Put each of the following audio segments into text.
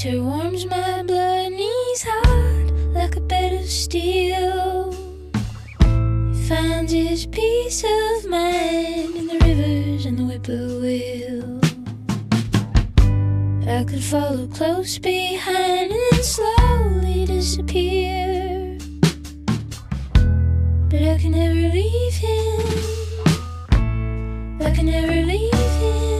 winter warms my blood, knees hard like a bed of steel. He finds his peace of mind in the rivers and the whippoorwill. I could follow close behind and then slowly disappear, but I can never leave him. I can never leave him.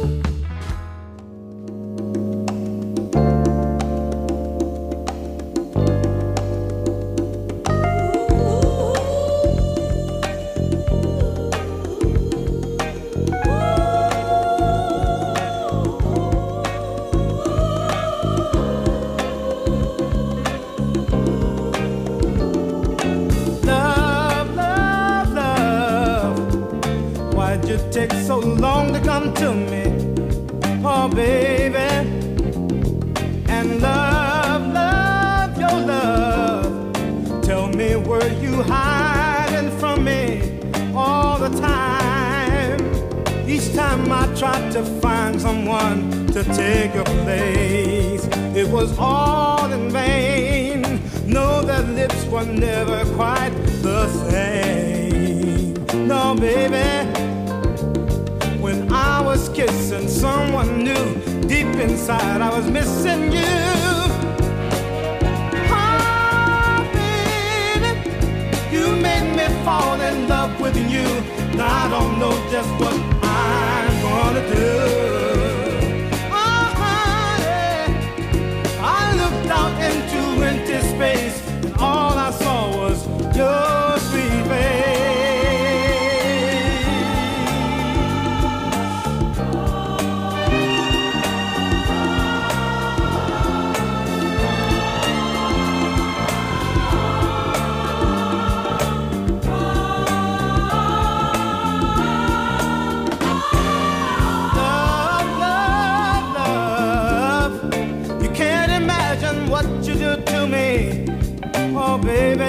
Take so long to come to me, oh baby, and love, love, your love. Tell me, were you hiding from me all the time? Each time I tried to find someone to take your place, it was all in vain. No, their lips were never quite the same. No, baby, when I was kissing someone new, deep inside I was missing you. Oh, baby, you made me fall in love with you. Now I don't know just what I'm gonna do. Oh, honey, I looked out into empty space, and all I saw was your sweet face. To me, oh baby,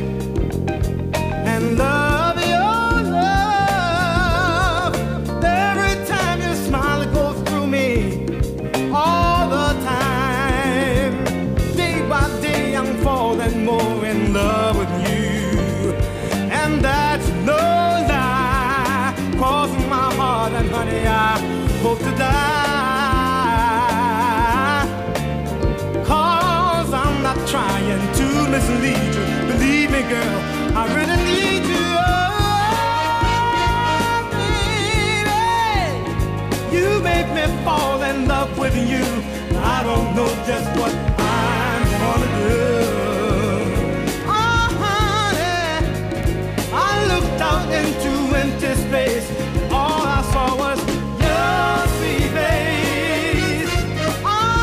and love, your love. Every time you smile, it goes through me all the time. Day by day, I'm falling more in love with you, and that's no lie. Crossing my heart, and honey, I hope to die. Trying to mislead you, believe me, girl, I really need you. Oh, baby, you make me fall in love with you. I don't know just what I'm gonna do. Oh, honey, I looked out into empty space, and all I saw was your sweet face. Oh,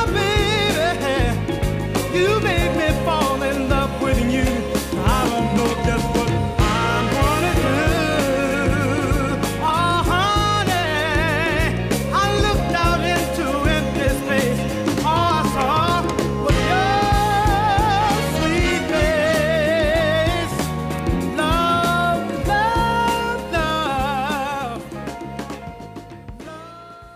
baby, you made fall in love with you. I don't know just what I'm gonna do. Oh, honey, I looked out into empty space. All I saw was your sweet face. Love, love, love, love.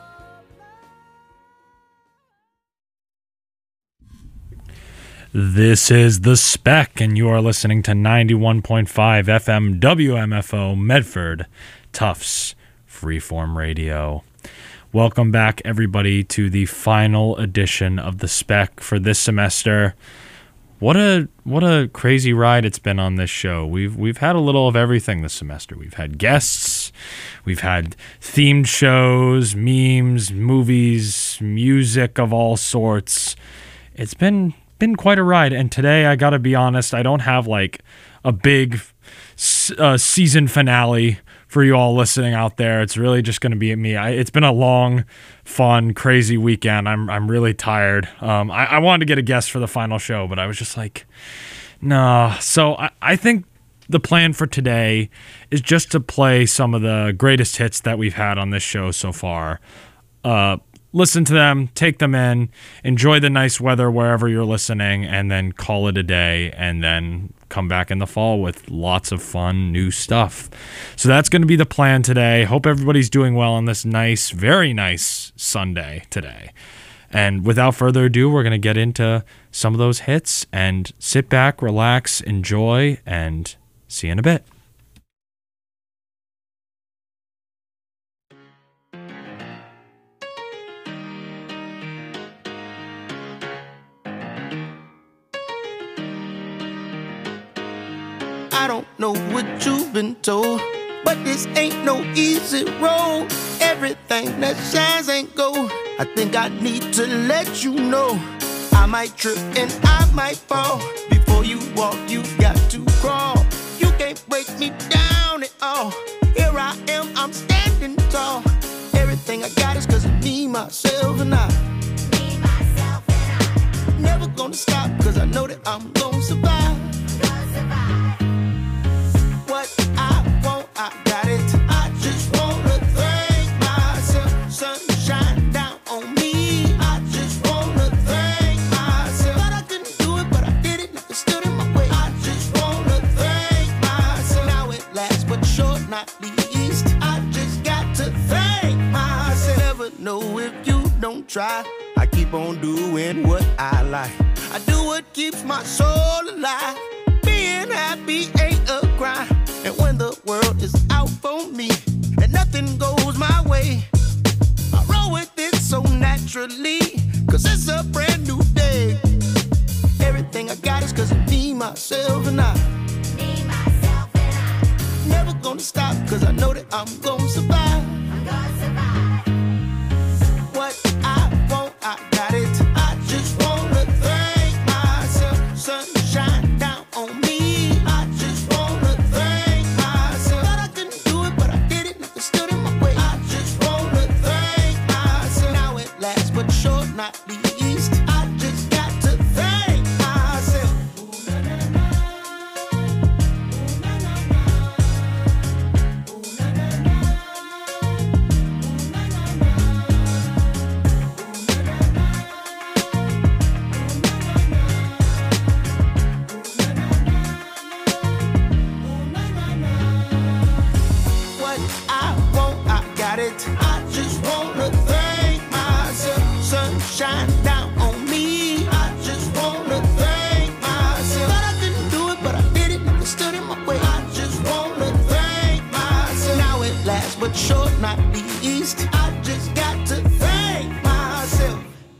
This is The Spec, and you are listening to 91.5 FM WMFO Medford, Tufts Freeform Radio. Welcome back, everybody, to the final edition of The Spec for this semester. What a crazy ride it's been on this show. We've had a little of everything this semester. We've had guests, we've had themed shows, memes, movies, music of all sorts. It's been quite a ride, and today, I gotta be honest, I don't have like a big season finale for you all listening out there. It's really just gonna be me. It's been a long, fun, crazy weekend. I'm really tired. I wanted to get a guest for the final show, but I was just like, nah. So I think the plan for today is just to play some of the greatest hits that we've had on this show so far. Listen to them, take them in, enjoy the nice weather wherever you're listening, and then call it a day, and then come back in the fall with lots of fun new stuff. So that's going to be the plan today. Hope everybody's doing well on this nice, very nice Sunday today. And without further ado, we're going to get into some of those hits and sit back, relax, enjoy, and see you in a bit. I don't know what you've been told, but this ain't no easy road. Everything that shines ain't gold. I think I need to let you know I might trip and I might fall. Before you walk, you got to crawl. You can't break me down at all. Here I am, I'm standing tall. Everything I got is cause of me, myself, and I. Me, myself, and I. Never gonna stop, cause I know that I'm gonna survive. What I want, I got it. I just wanna thank myself. Sunshine down on me. I just wanna thank myself. Thought I couldn't do it, but I did it. Nothing stood in my way. I just wanna thank myself. Now it lasts, but short, not least. I just got to thank myself. Never know if you don't try. I keep on doing what I like. I do what keeps my soul alive. Being happy ain't a crime. And when the world is out for me and nothing goes my way, I roll with it so naturally, cause it's a brand new day. Everything I got is cause of me, myself, and I. Me, myself, and I. Never gonna stop, cause I know that I'm gonna survive. I'm gonna survive. What I want, I got it. I just wanna thank myself. Sunshine down on me. I just wanna thank myself. Thought I couldn't do it, but I did it. Nothing stood in my way. I just wanna thank myself. Now it lasts, but short, not least. I just got to thank myself. Ooh, na, na, na. Ooh, na, na, na. Ooh, na, na, na. Ooh, na, na, na. What I want, I got it. I just wanna thank myself. Sunshine down on me. I just wanna thank myself. Thought I couldn't do it, but I did it. Nothing stood in my way. I just wanna thank myself. Now it lasts, but short, not least. I just got to thank myself.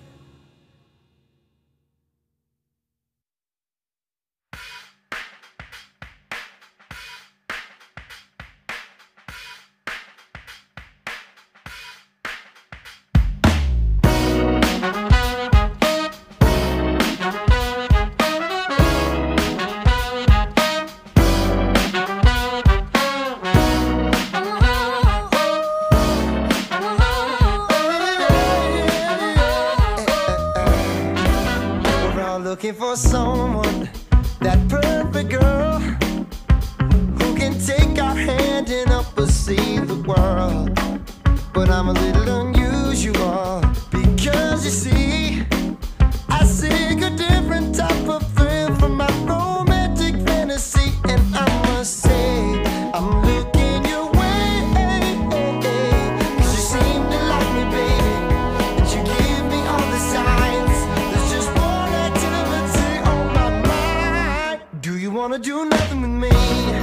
We're all looking for someone, that perfect girl, who can take our hand and help us see the world. But I'm a little unusual, because you see, I seek a different type of thrill from my romantic fantasy. And I must say, I'm looking your way, 'cause you seem to like me, baby, and you give me all the signs. There's just one activity on my mind. Do you wanna do nothing with me?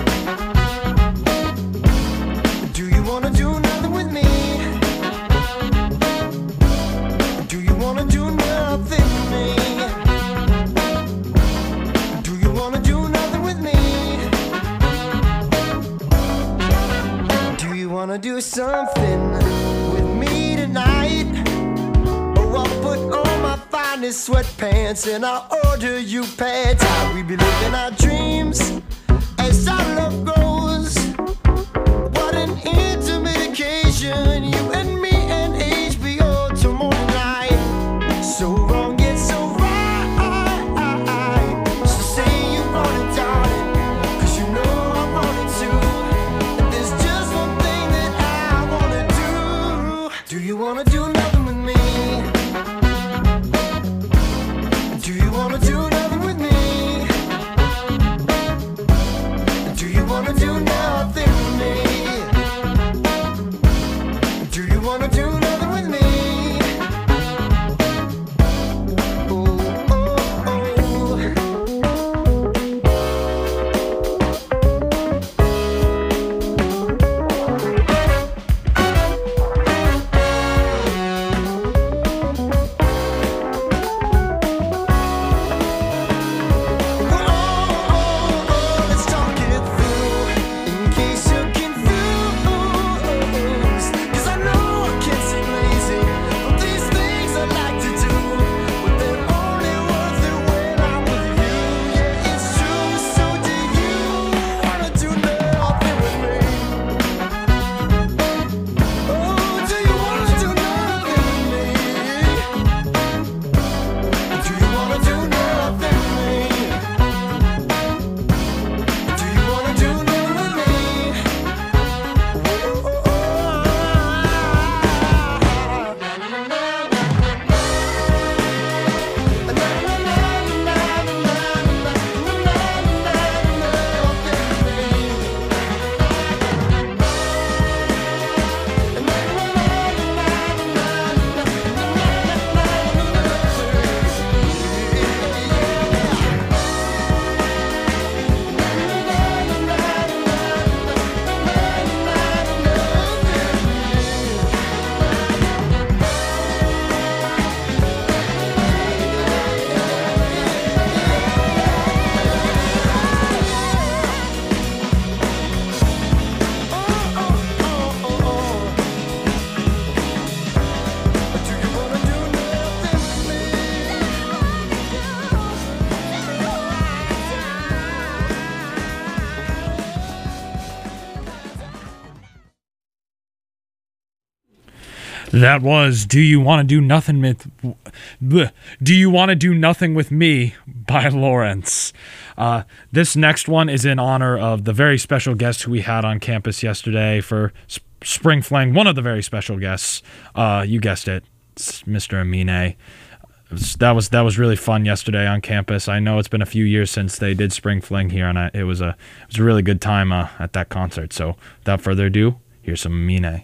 Do you wanna do nothing with me? Do you wanna do nothing with me? Do you wanna do nothing with me? Do you wanna do something with me tonight? Oh, I'll put on my finest sweatpants and I'll order you pads. How we be living our dreams as our love grows. What an intimate occasion, you and me and HBO tomorrow night. So wrong yet so right. So say you want it, darling, 'cause you know I want it too. And there's just one thing that I wanna do. Do you wanna do nothing with me? Do you wanna do nothing with me? Do you wanna That was Do You Want to Do Nothing with Me by Lawrence. This next one is in honor of the very special guest who we had on campus yesterday for Spring Fling. One of the very special guests. You guessed it. It's Mr. Amine. That was really fun yesterday on campus. I know it's been a few years since they did Spring Fling here, and it was a really good time at that concert. So without further ado, here's some Amine.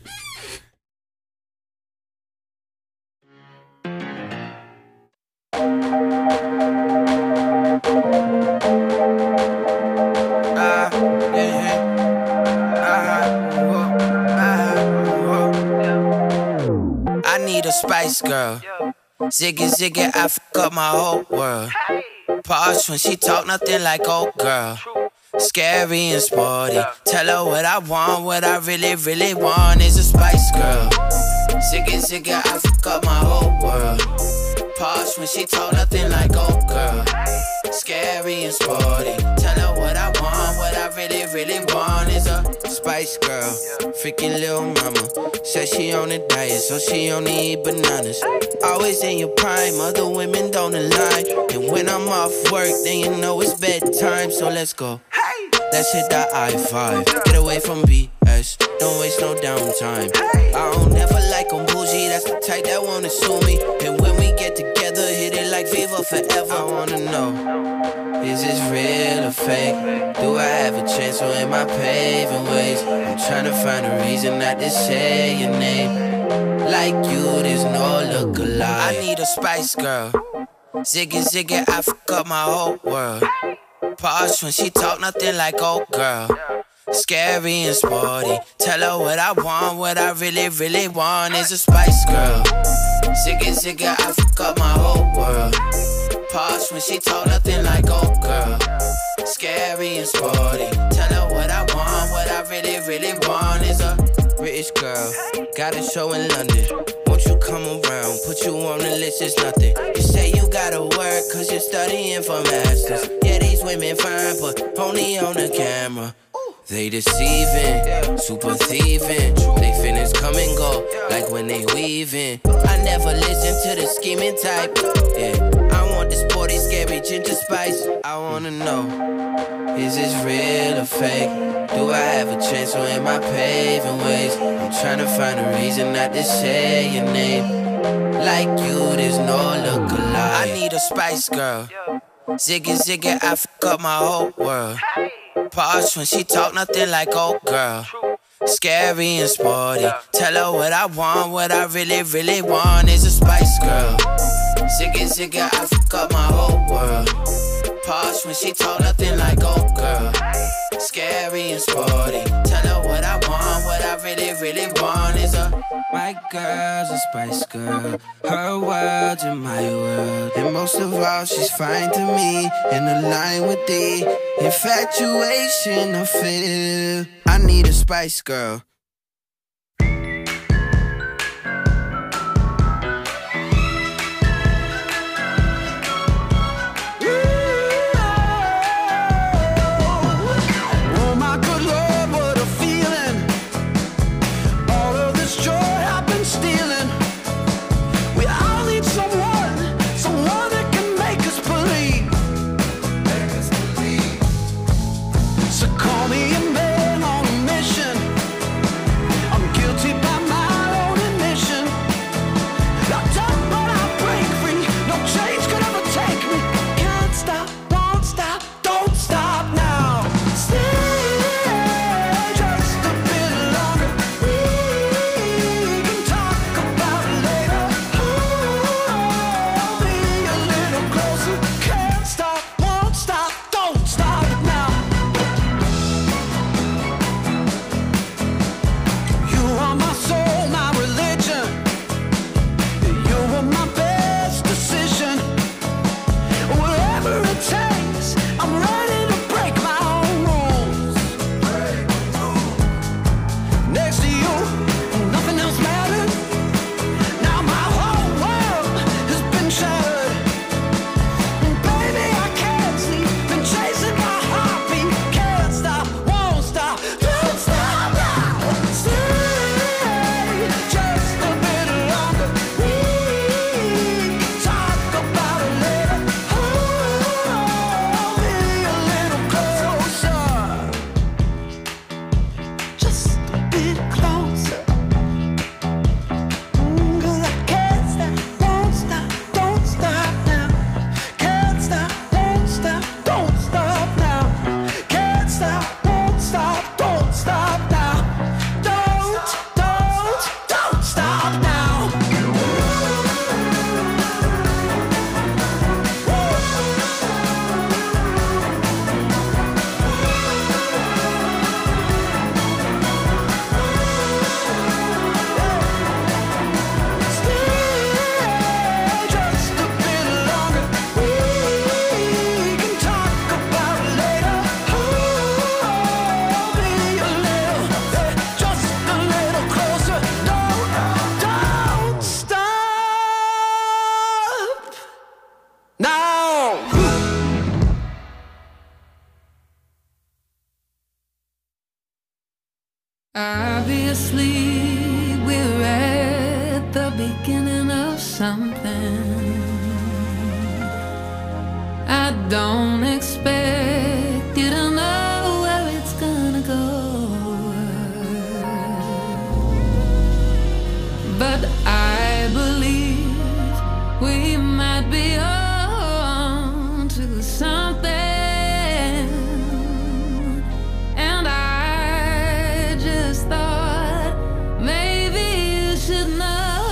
I need a Spice Girl. Ziggy, ziggy, I fuck up my whole world. Posh when she talk, nothing like old girl. Scary and sporty. Tell her what I want, what I really, really want is a Spice Girl. Ziggy, ziggy, I fuck up my whole world. Posh when she talk, nothing like old girl. Scary and sporty. Tell her what I want, what I really, really want is a Spice Girl. Freaking little mama. Said she on a diet, so she only eat bananas. Always in your prime, other women don't align. And when I'm off work, then you know it's bedtime, so let's go. Let's hit that I-5, get away from BS, don't waste no downtime. I don't ever like them bougie, that's the type that wanna sue me. And when we get together, hit it like Viva forever. I wanna know, is this real or fake? Do I have a chance or am I paving ways? I'm trying to find a reason not to say your name. Like you, there's no look-alike. I need a Spice Girl. Ziggy, ziggy, I fuck up my whole world. Posh when she talk, nothing like old girl. Scary and sporty. Tell her what I want, what I really, really want is a Spice Girl. Ziggy, ziggy, I fuck up my whole world. Posh when she talk, nothing like old girl. Scary and sporty. Tell her what I want, what I really, really want is a British girl. Got a show in London. Won't you come around? Put you on the list, it's nothing. You say you gotta work, cause you're studying for masters. Yeah, these women fine, but only on the camera. They deceiving, super thieving. They finish come and go, like when they weaving. I never listen to the scheming type. Yeah, I want the sporty, scary ginger spice. I wanna know, is this real or fake? Do I have a chance or am I paving ways? I'm trying to find a reason not to say your name. Like you, there's no look-alike. I need a Spice Girl. Ziggy, ziggy, I fuck up my whole world. Posh when she talk, nothing like old girl. Scary and sporty. Tell her what I want, what I really, really want is a Spice Girl. Ziggy, ziggy, I fuck up my whole world. Posh when she talk, nothing like old girl. Scary and sporty. Tell her what I want, what I really, really want is a my girl's a Spice Girl. Her world's in my world. And most of all, she's fine to me. In line with the infatuation I feel. I need a Spice Girl. So call me a man on a mission. Obviously, we're at the beginning of something. I don't expect you to know where it's gonna go, but I believe we might be on to something. And I just thought maybe you should know.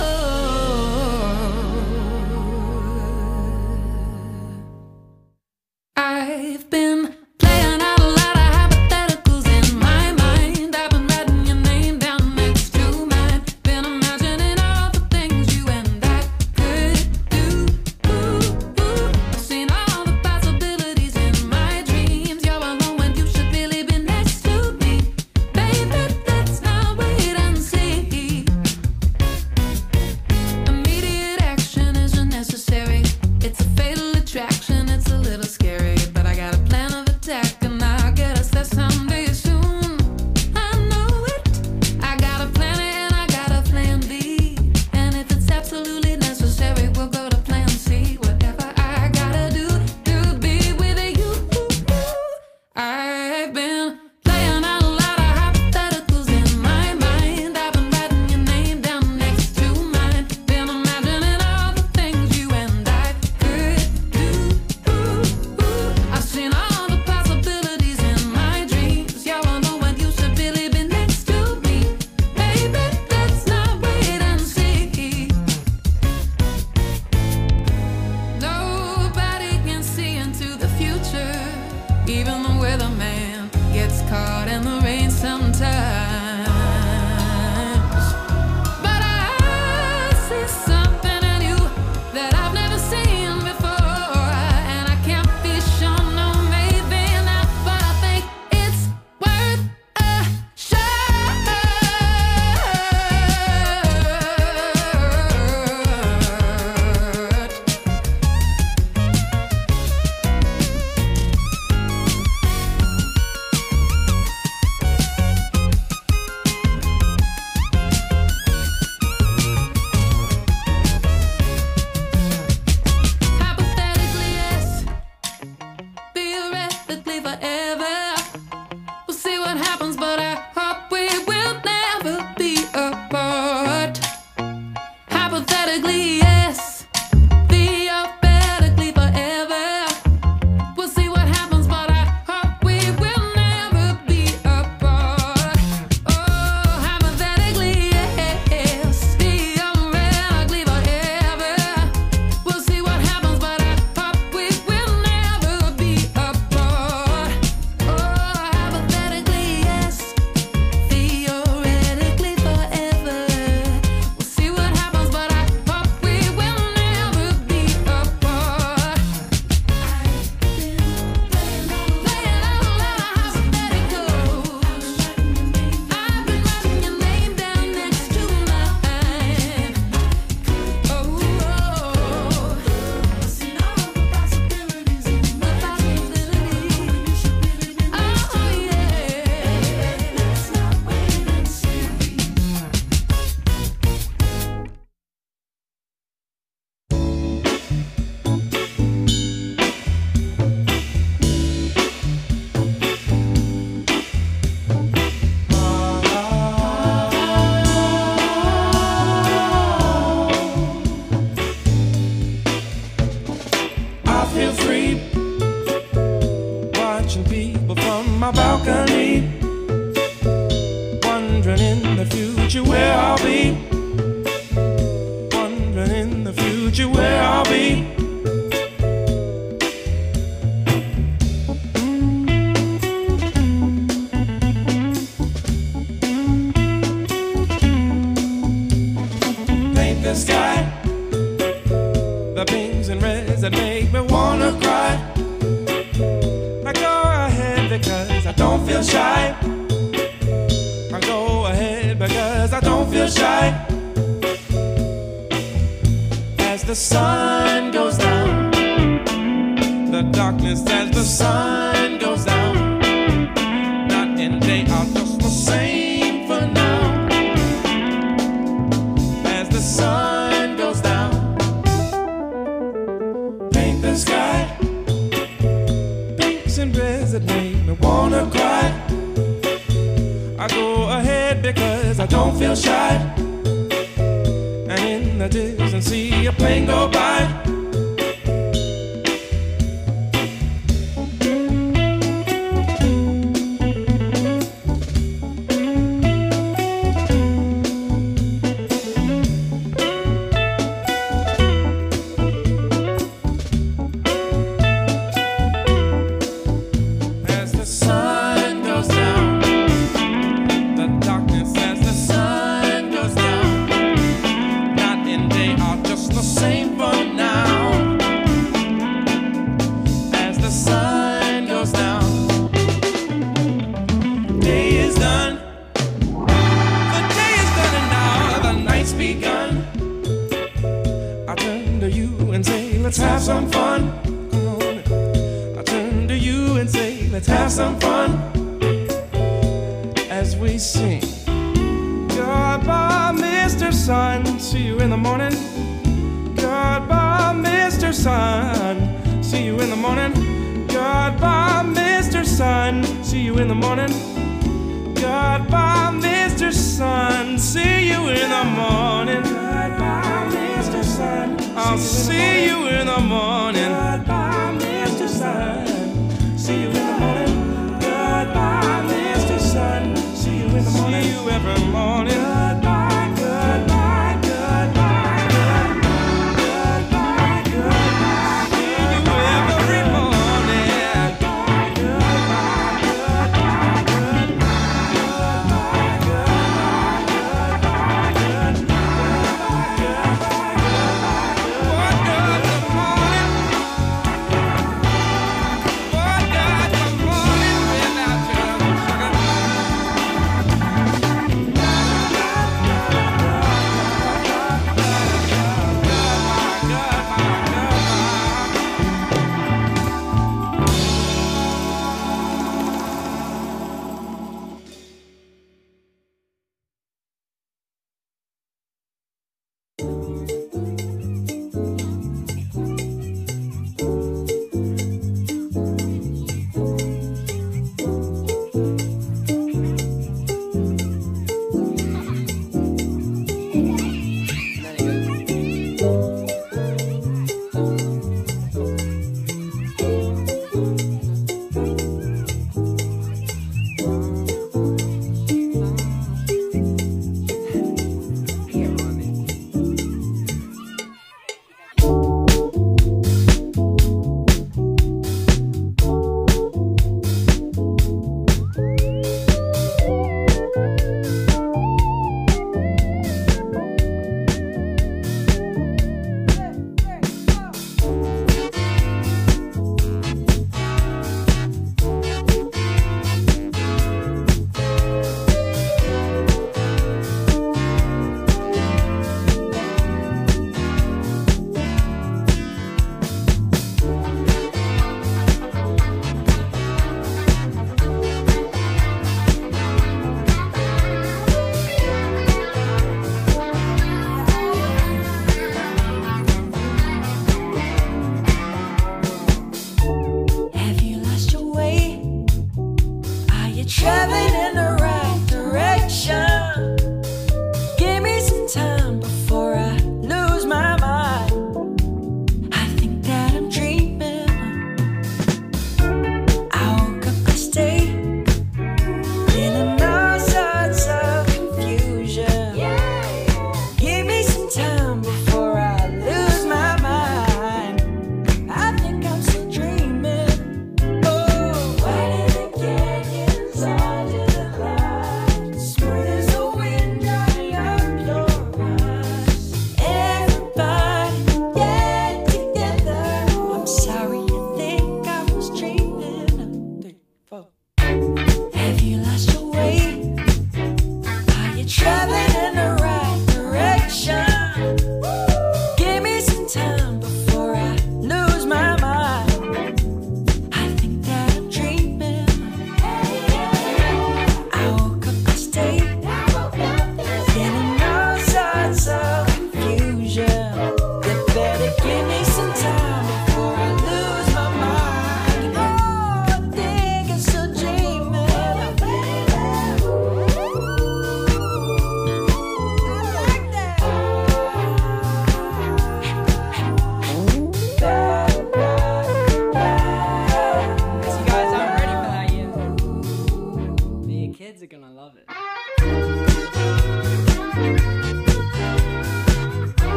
I've been playing out a lot of hypotheticals in my mind. I've been writing your name down next to mine. Been imagining all the things you and I could do. I've seen all the possibilities in my dreams. You're alone when you should really be next to me. Baby, let's not wait and see. Immediate action isn't necessary. It's a fatal attraction, it's a little scary. But I got a plan of attack and I'll get us there someday soon. I know it. I got a plan A and I got a plan B. And if it's absolutely necessary, we'll go to plan C. Whatever I gotta do to be with you. I've been playing out a lot of hypotheticals in my mind. I've been writing your name down next to mine. Been imagining all the things you and I could do. I've seen all the possibilities in my dreams. You're alone when you should really be next to me. Baby, let's not wait and see. Nobody can see into the future. Even the weatherman gets caught in the rain sometimes. But I see something in you that I've never seen before. And I can't be sure, no, maybe not. But I think it's worth a shot. Hypothetically, yes. Theoretically, forever. We'll see what happens, but I hope we will never be apart. Hypothetically, yes. Theoretically, forever. We'll see what happens, but I hope we will never be apart. Oh, hypothetically, yes. Theoretically, forever. We'll see what happens, but I hope we will never be apart. Oh, hypothetically, yes. Theoretically, forever. We'll see what happens, but I hope we will never be apart. Playing out a lot of hypotheticals. I've been writing your name down next to mine. Oh, I've seen all the possibilities in my possibilities. Oh, yeah. Let's not wait and see. I feel free watching people from my balcony, wondering in the future where I'll be, wondering in the future where I'll be. Paint the sky, the pinks and reds that make me wanna cry. I go ahead because I don't feel shy. I go ahead because I don't feel shy. As the sun goes down, the darkness as the sun goes down. Night and day are just the same for because I don't feel shy. And in the distance see a plane go by. As the sun goes down, the darkness as the sun goes down. Night and day are just the same for now. As the sun goes down, day is done. The day is done and now the night's begun. I turn to you and say, let's have some fun. Come on. I turn to you and say, let's have some fun. As we sing, goodbye, Mr. Sun. See you in the morning. Goodbye, Mr. Sun. See you in the morning. Goodbye, Mr. Sun. See you in the morning. Goodbye, Mr. Sun. See you in the morning. Goodbye, Mr. Sun. I'll see you in the morning. Goodbye, Mr. Sun. See you in the morning. Goodbye, Mr. Sun. See you in the morning. See you every morning. Goodbye, goodbye, goodbye, goodbye, goodbye. See you every morning. Goodbye, goodbye, goodbye, goodbye, goodbye, goodbye, goodbye. What good the morning?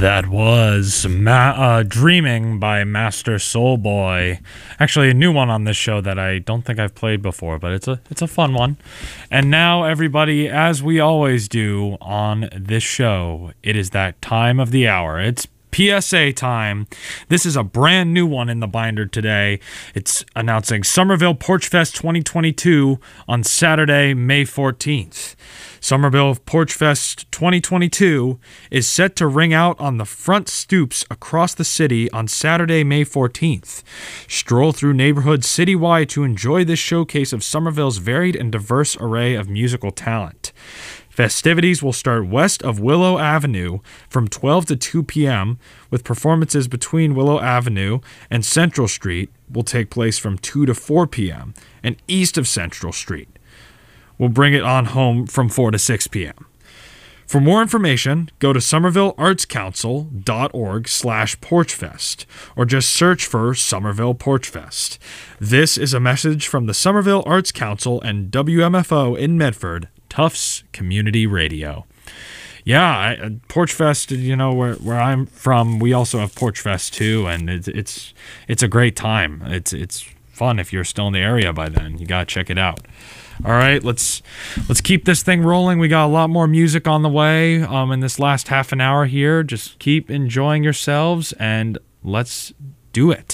That was Dreaming by Master Soulboy. Actually, a new one on this show that I don't think I've played before, but it's a fun one. And now, everybody, as we always do on this show, it is that time of the hour. It's PSA time. This is a brand new one in the binder today. It's announcing Somerville Porch Fest 2022 on Saturday, May 14th. Somerville Porch Fest 2022 is set to ring out on the front stoops across the city on Saturday, May 14th. Stroll through neighborhoods citywide to enjoy this showcase of Somerville's varied and diverse array of musical talent. Festivities will start west of Willow Avenue from 12 to 2 p.m., with performances between Willow Avenue and Central Street will take place from 2 to 4 p.m., and east of Central Street will bring it on home from 4 to 6 p.m. For more information, go to somervilleartscouncil.org/porchfest or just search for Somerville Porch Fest. This is a message from the Somerville Arts Council and WMFO in Medford, Tufts Community Radio. Yeah, Porch Fest, you know, where I'm from, we also have Porch Fest too, and it's a great time. It's fun if you're still in the area by then. You gotta check it out. All right, let's keep this thing rolling. We got a lot more music on the way in this last half an hour here. Just keep enjoying yourselves, and let's do it.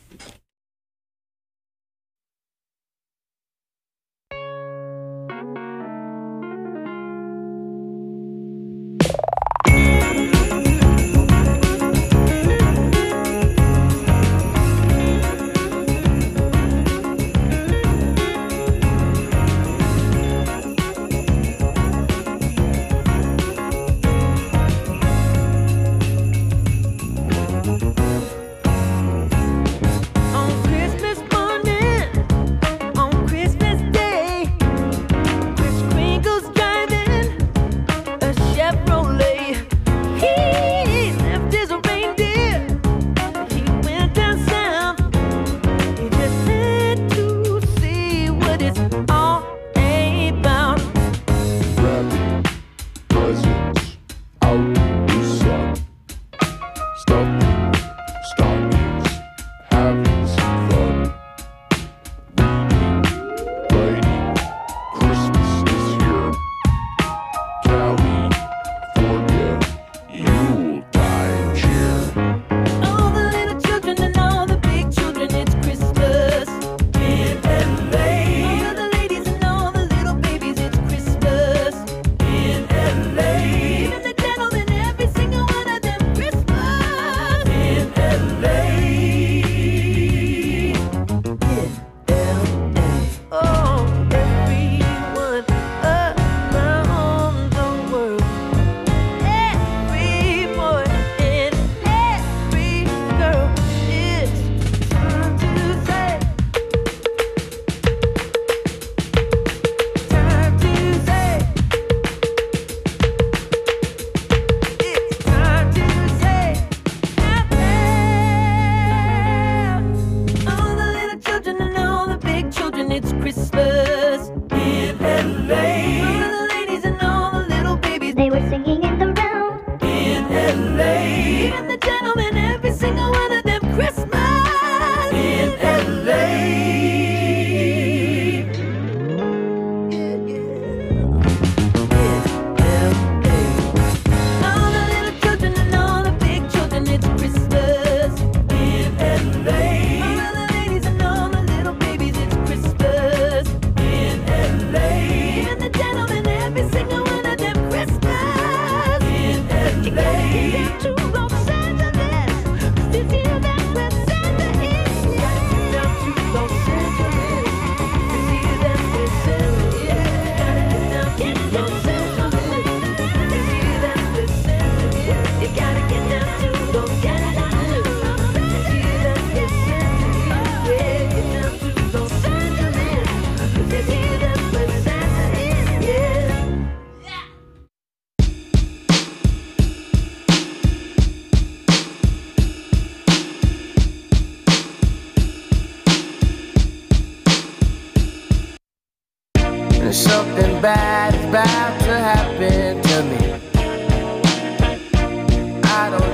Something bad is about to happen to me. I don't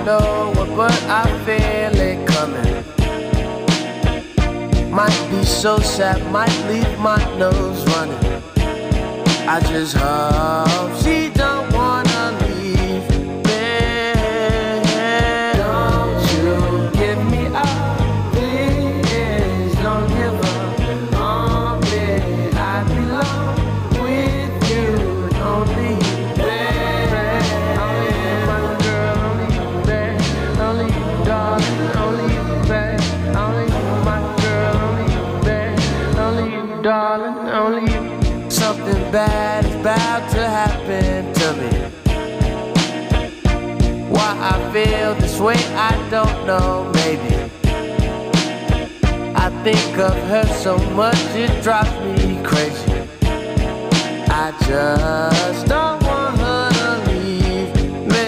know it, but I feel it coming. Might be so sad, might leave my nose running. I just hope she don't wanna leave me. Don't you give me up, please. Don't give up on me. I belong with you, only you, baby. Only you, my girl, only you, baby. Only you, darling, only you, baby. Only you, my girl, only you, baby. Only you, darling, only you. Something bad is about to happen to me. Why I feel this way, I don't know, maybe. I think of her so much, it drives me crazy. I just don't want her to leave me.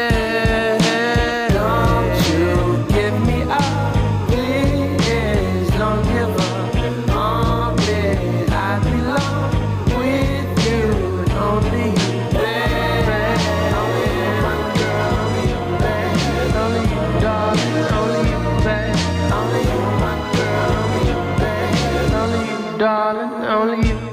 Don't you give me up, please. Don't give up on me. I belong with you, only you, baby. Only you, my girl, only you, baby. Only you, darling, only you, baby. Only you, my girl, only you, baby. Only you, darling, only you.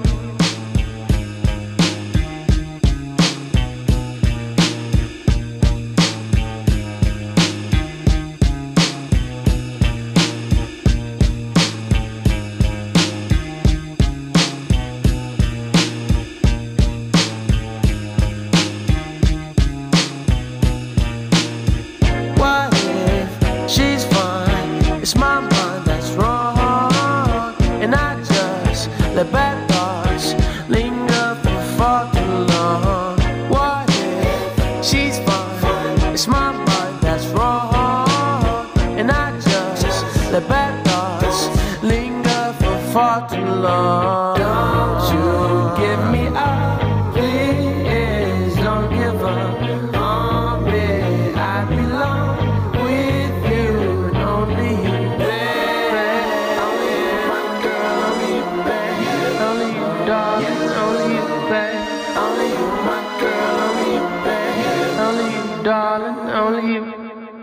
What if she's fine? It's my mind that's wrong, and I just let bad thoughts linger for far too long. What if she's fine? It's my mind that's wrong, and I just let bad thoughts linger for far too long. Don't you give me up, please. Don't give up on me. I belong with you, and only you, baby. Only you, my girl, only you, baby. Only you, darling, only you, baby. Only you, my girl, only you, baby. Only you, darling, only you.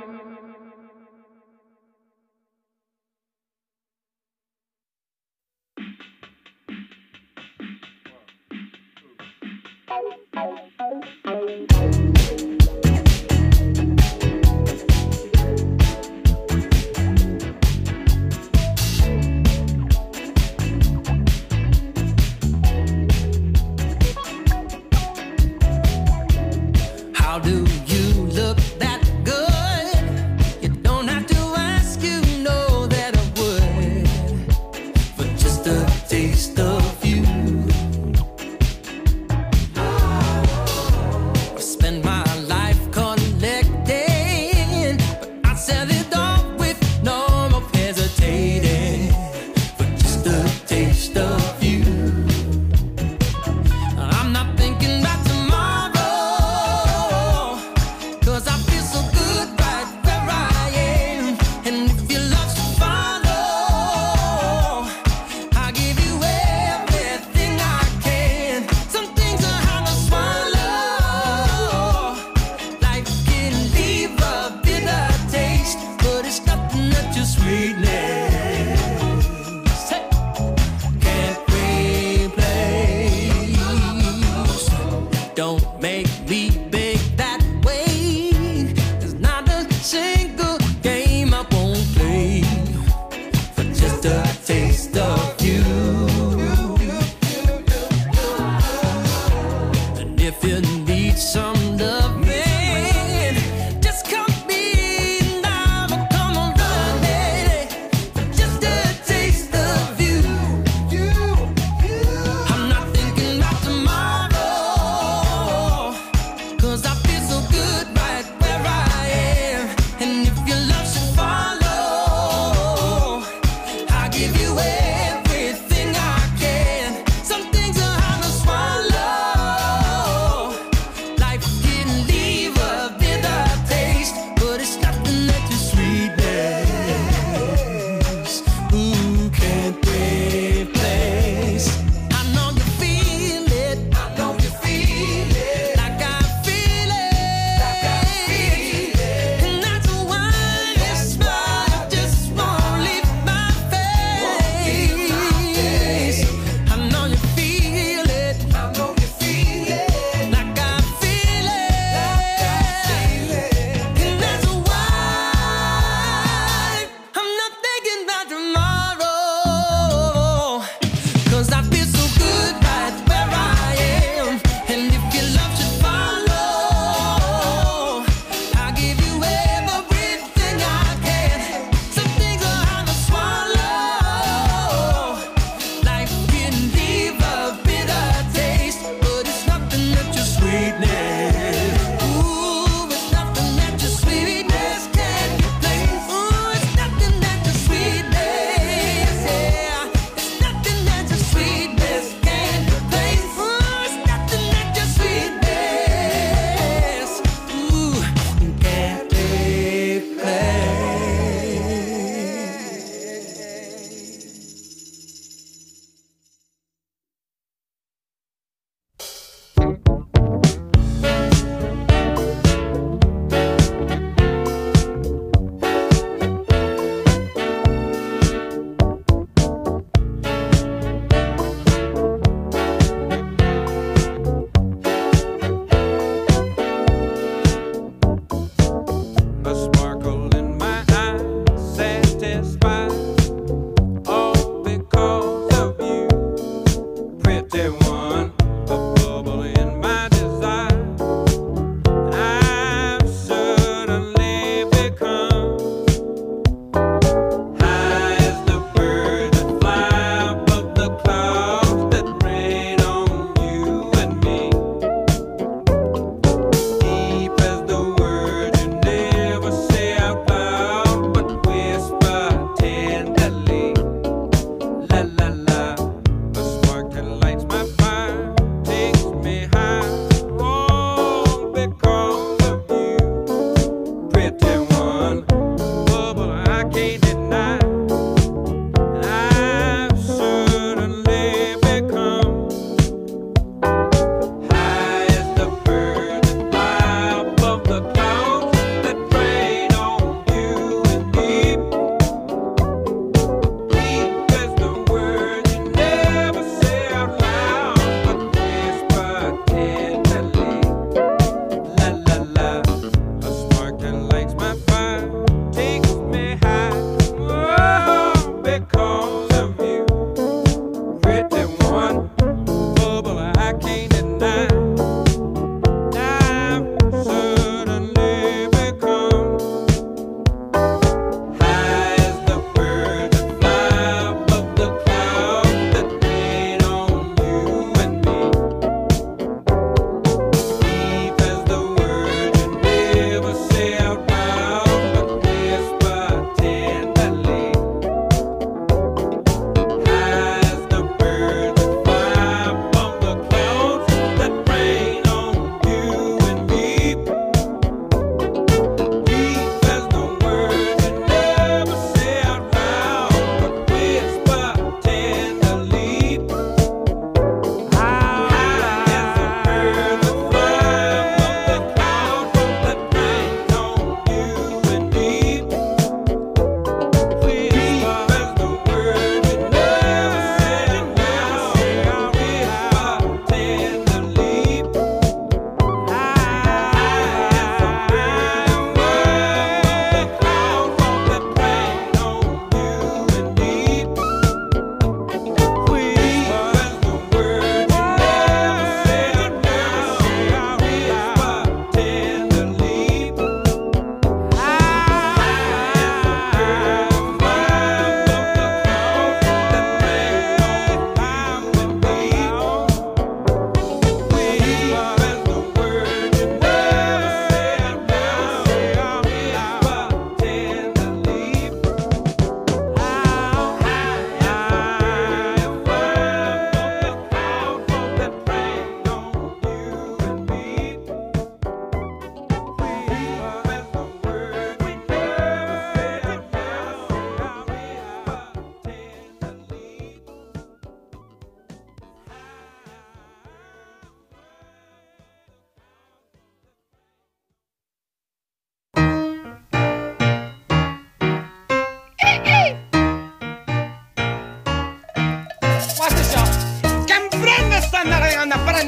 How do you look that good? You don't have to ask, you know that I would. For just a taste of you, I spend my life collecting, but I sell it off with no more hesitating. For just a taste of you, I'm not thinking about tomorrow, 'cause I feel so good right where I am. And if your love should follow, I'll give you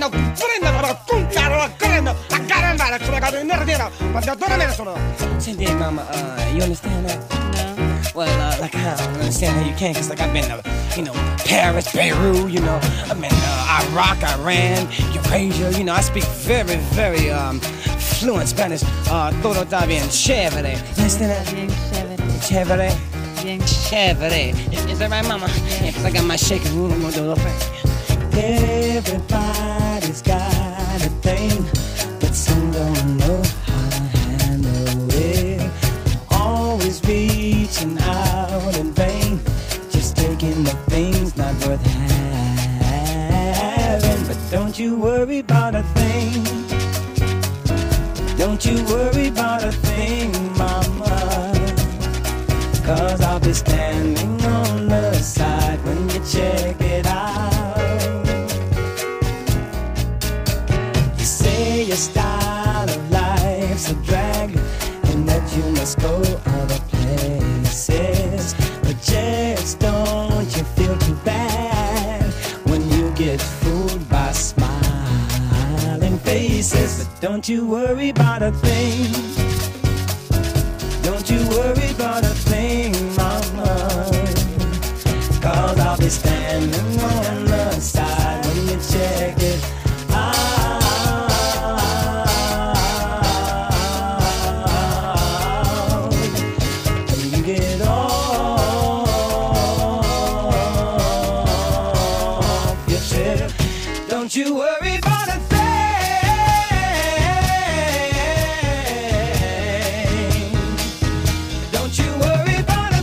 no prendere un caro correndo a garantare sulla casa in nera ma da dove me sono senti mama you understand that well like I don't understand how you can cause like I've been Paris, Beirut, I've been Iraq, Iran, Eurasia, I speak very, very fluent Spanish. Todo está bien chévere. Understand that? Chévere. Chévere. Is that right, mama? Yeah, cause I got my shaking room. I'm gonna do a little thing. Everybody's got a thing, but some don't know how to handle it. Always reaching out in vain, just taking the things not worth having. But don't you worry about a thing. Don't you worry about a thing, mama, cause I'll be standing on the side when you check it out. You say your style of life's a drag and that you must go other places, but just don't you feel too bad when you get fooled by smiling faces. But don't you worry about a thing. Don't you worry about a thing, mama, cause I'll be standing on the side when you check it out. When you get off your trip, don't you worry about a thing. Don't you worry about a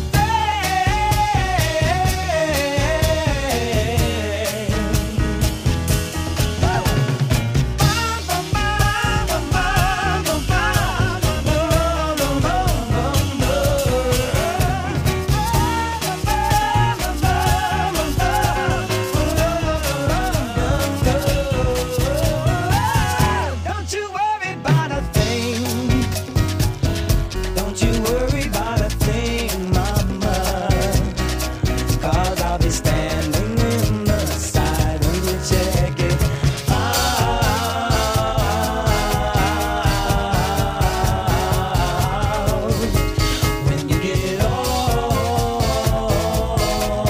Don't you worry about a thing. Don't you worry about a thing, mama, cause I'll be standing in the side when you check it out. When you get off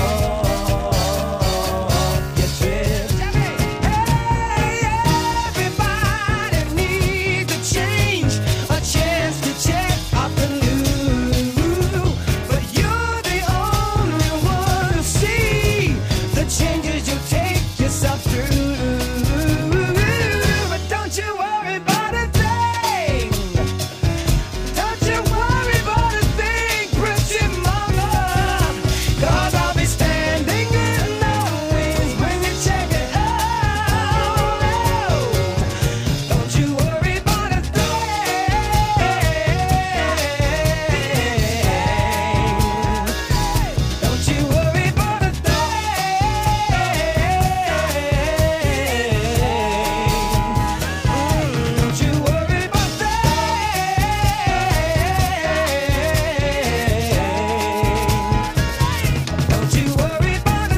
your trip. Hey, everybody needs a change, a chance to check out the new. But you're the only one to see the changes you take yourself through. But don't you worry about a thing. Don't you worry about a thing, pretty mama, cause I'll be standing in the wings when you check it out. Don't you worry about a thing. Don't you worry about a thing. Don't you worry about Don't you worry about a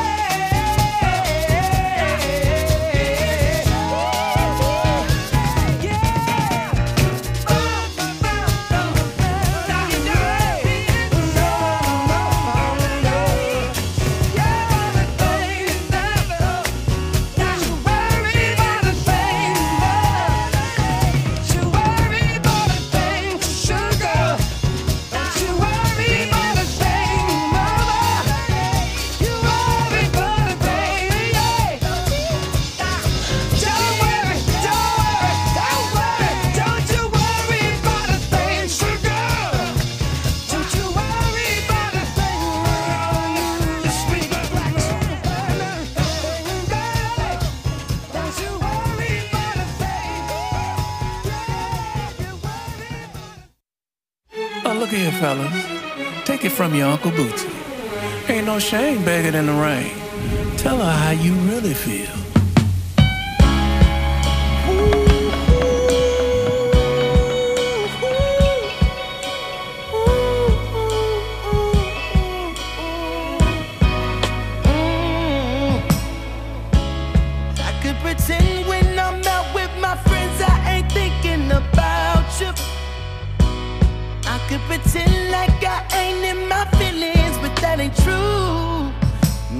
Oh, look here, fellas. Take it from your Uncle Bootsy. Ain't no shame begging in the rain. Tell her how you really feel. I could pretend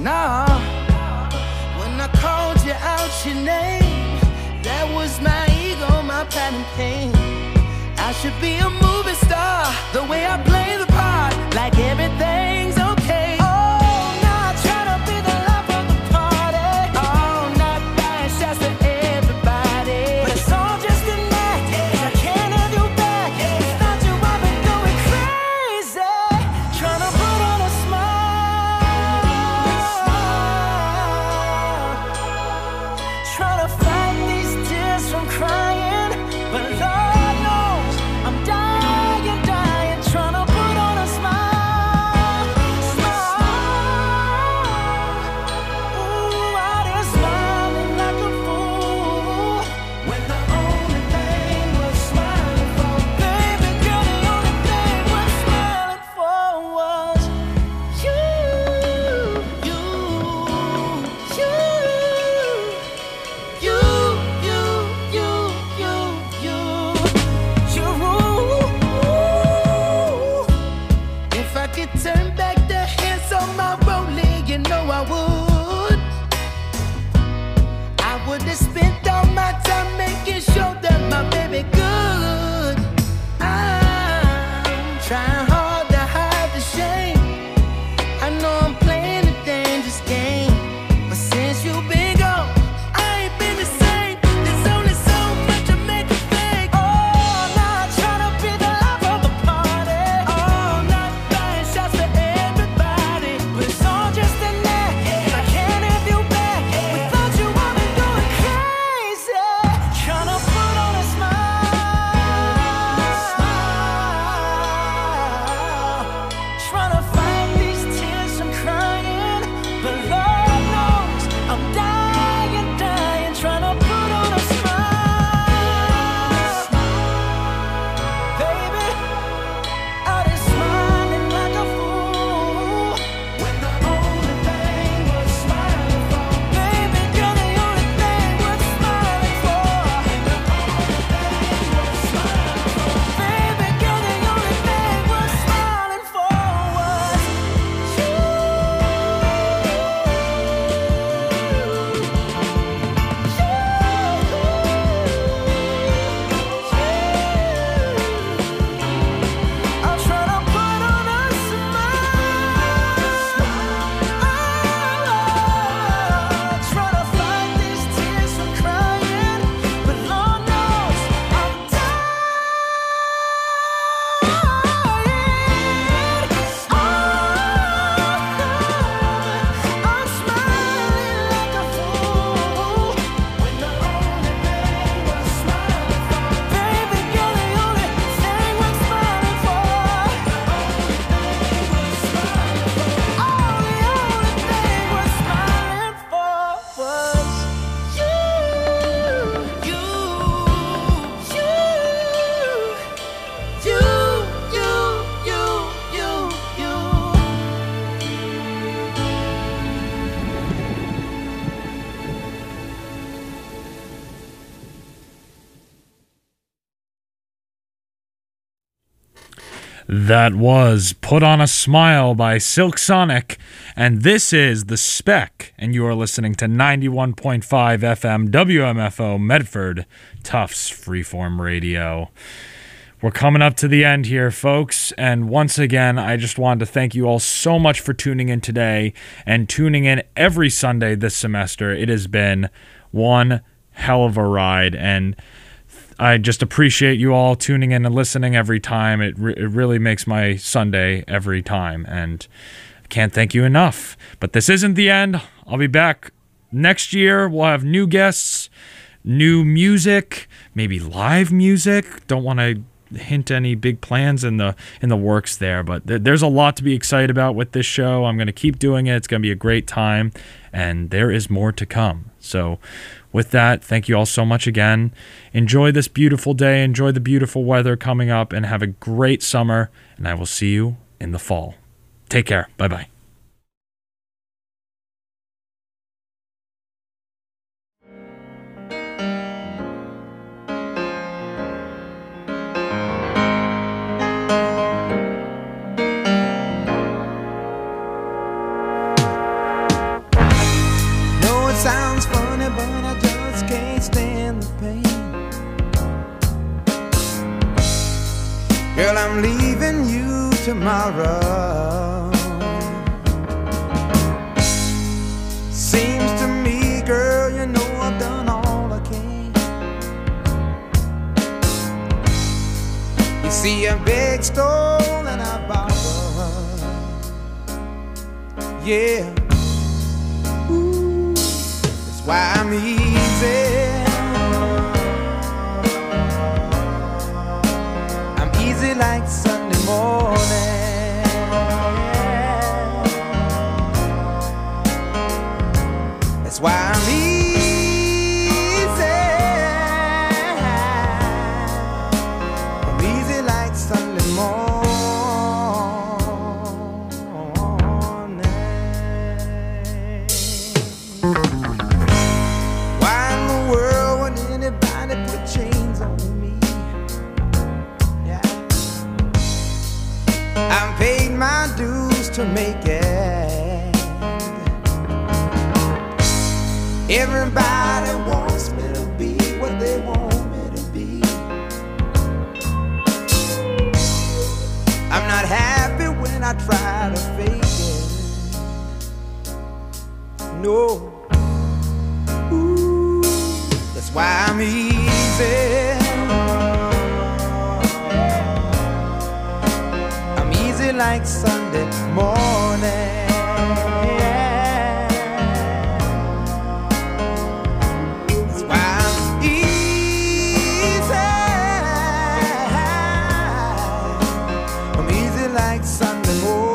Nah, when I called you out your name, that was my ego, my pride and pain. I should be a movie star, the way I play the part, like everything's okay. Oh, not trying to be the life of the party. Oh, not buying shots to everybody. But it's all just an act, 'cause I can't have you back. Without you, I've been going crazy, trying to put on a smile, trying to fight these tears from crying. But Lord knows I'm dying, dying, trying to put on a smile, smile. Ooh, out here smiling like a fool, when the only thing we're smiling for, baby girl, the only thing we're smiling for was you, you, you, you, you, you, you, you, you. If I could turn back the hands on my rolling, you know I would. I would have spent all my time making sure that my baby good. I'm trying hard to hide the shame. I know I'm playing a dangerous game, but since you've been gone, I ain't been the same. There's only so much I make a fake. Oh, not trying to be the life of the party. Oh, not buying shots to everybody. But it's all just an act, 'cause I can't have you back. Without you, I've been going crazy, trying to put on a smile, trying to fight these tears from crying. But Lord knows I'm dying, dying, trying to put on a smile, baby. Out here smiling like a fool, when the only thing we're smiling for, baby girl, the only thing we're smiling for, baby girl, the only thing we're smiling for was you. I'm trying to put on a smile, trying to fight these tears from crying. But Lord knows I'm dying. I'm smiling like a fool, when the only thing we're smiling for, baby girl, the only thing we're smiling for, oh, the only thing we're smiling for was you, you, you, you, you, you. That was Put on a Smile by Silk Sonic, and this is The Spec, and you are listening to 91.5 FM WMFO Medford, Tufts Freeform Radio. We're coming up to the end here, folks, and once again, I just wanted to thank you all so much for tuning in today and tuning in every Sunday this semester. It has been one hell of a ride, and I just appreciate you all tuning in and listening every time. It really makes my Sunday every time, and I can't thank you enough. But this isn't the end. I'll be back next year. We'll have new guests, new music, maybe live music. Don't want to hint any big plans in the works there, but there's a lot to be excited about with this show. I'm going to keep doing it. It's going to be a great time, and there is more to come. So with that, thank you all so much again. Enjoy this beautiful day. Enjoy the beautiful weather coming up, and have a great summer, and I will see you in the fall. Take care. Bye-bye. sounds funny, but I just can't stand the pain. Girl, I'm leaving you tomorrow. Seems to me, girl, you know I've done all I can. You see, I beg, stole, and I borrowed. Yeah. Ooh, that's why I'm easy. I'm easy like Sunday morning. That's why I'm easy. I'm easy like Sunday morning. Why in the world would anybody put chains on me? Yeah. I've paid my dues to make it. Everybody wants me to be what they want me to be. I'm not happy when I try to fake it. No. Ooh, that's why I'm easy. I'm easy like Sunday morning. That's why I'm easy. I'm easy like Sunday morning.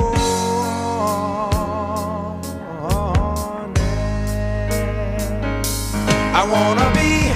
I wanna be